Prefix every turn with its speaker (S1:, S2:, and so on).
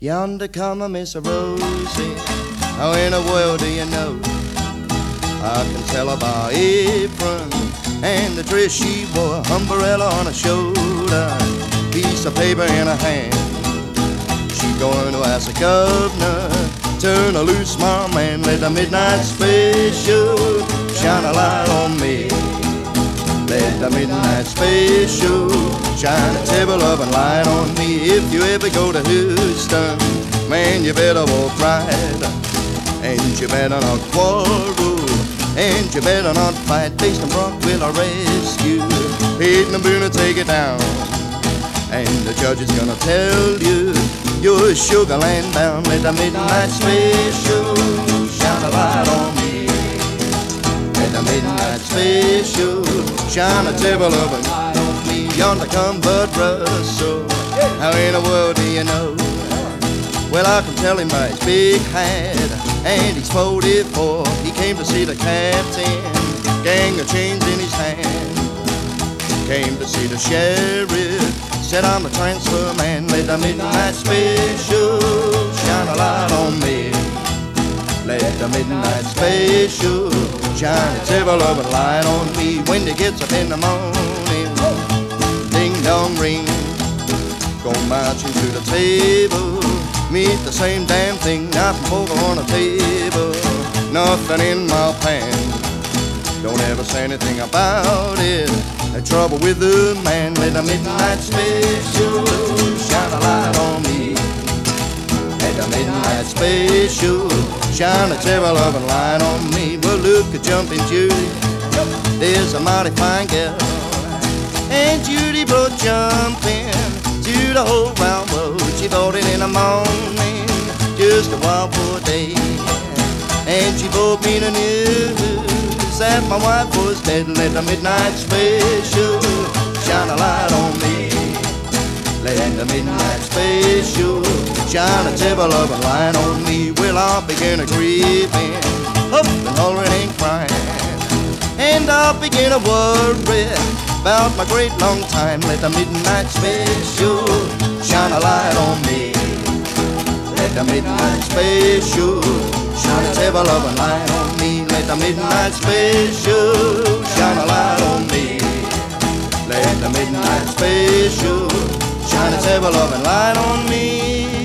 S1: Yonder come a Miss Rosie, how in the world do you know? I can tell her by apron and the dress she wore, umbrella on her shoulder, piece of paper in her hand. She going to ask the governor, turn her loose, my man, let the midnight special shine a light on me. Let the midnight special shine a table of a light on me. If you ever go to Houston, man, you better walk right, and you better not quarrel, and you better not fight. Basin Brock will arrest you, Peyton and Boone will take it down, and the judge is gonna tell you you're Sugar Land bound. Let the midnight special shine a light on me. Let the midnight special shine a table of a light on me. Yonder come Bud Russell, how in the world do you know? Well, I can tell him by his big hat, and he's 44. He came to see the captain, gang of chains in his hand. Came to see the sheriff, said I'm a transfer man. Let the midnight special shine a light on me. Let the midnight special shine a table of a light on me. When he gets up in the morning, ding dong ring, go marching to the table, meet the same damn thing, knife and fork on the table, nothing in my pan. Don't ever say anything about it, the trouble with the man. Let the midnight special shine a light on me. Let the midnight special shine a table of a light on me. Well, look at Jumping Judy, there's a mighty fine girl, and Judy brought jumping to the whole round world. She bought it in the morning, just a wildwood day, and she brought me the news that my wife was dead. Let the midnight special shine a light on me. Let the midnight special shine a table of a light on me. Well, I'll begin a grieving, up and hollering and crying, and I'll begin a worry about my great long time. Let the midnight special shine a light on me. Let the midnight special shine a table of a light on me. Let the midnight special shine a light on me. Let the midnight special shine a table of a light on me.